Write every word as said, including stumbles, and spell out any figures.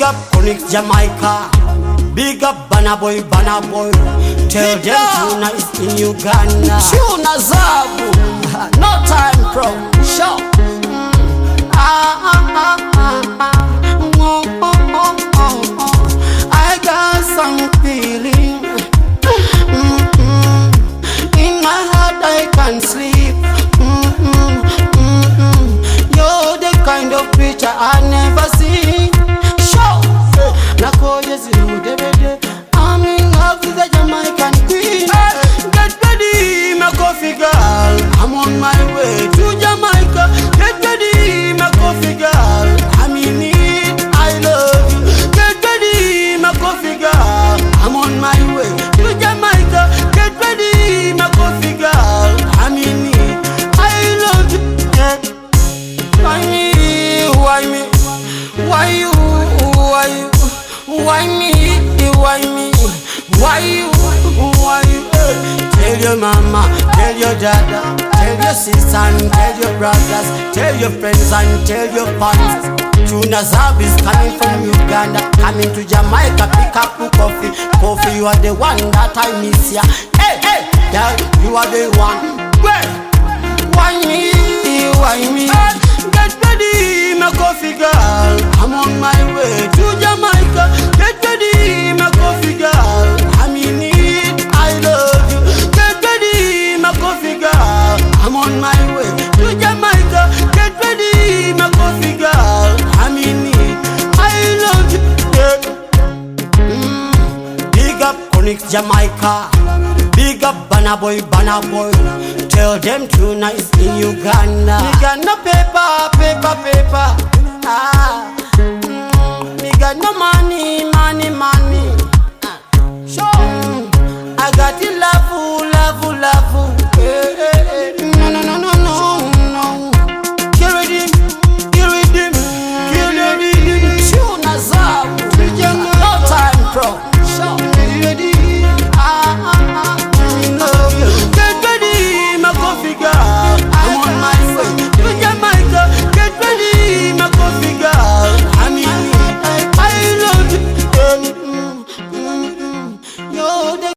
up Connect Jamaica. Big up Banana Boy, Banana Boy. Tell them Tuna is in Uganda. Tuna Zabu, no time pro. Show. Ah, ah, ah, ah, ah. Oh, oh, oh, oh, oh. I got some feeling. Mm-mm. In my heart I can't sleep. Mm-mm. Mm-mm. You're the kind of picture I never see. Show. Nakoye zirudebede. I'm in love with the Jamaican queen. Get ready, my coffee girl. I'm on my way to Jamaica. Get ready, my coffee girl. I'm in need, I love you. Get ready, my coffee girl. I'm on my way to Jamaica. Get ready, my coffee girl. I'm in need, I love you. Yeah. Why me? Why me? Why you? Why you? Why me? Why me? Why you? Why you? Tell your mama, tell your dada, tell your sister and tell your brothers, tell your friends and tell your fans. Tuna Zabu is coming from Uganda, coming to Jamaica, pick up the coffee. Coffee, you are the one that I miss ya. Hey, hey, yeah, you are the one. Where? Why me? Why me? Get ready, my coffee girl. I'm on my way to Jamaica. Get ready, my coffee girl. I'm in need, I love you. Get ready, my coffee girl. I'm on my way to Jamaica. Get ready, my coffee girl. I'm in need, I love you. Yeah. Mm. Big up Connect Jamaica. Big up Banana Boy, Banana Boy. Tell them Tuna is in Uganda. Uganda paper, paper, paper. Ah.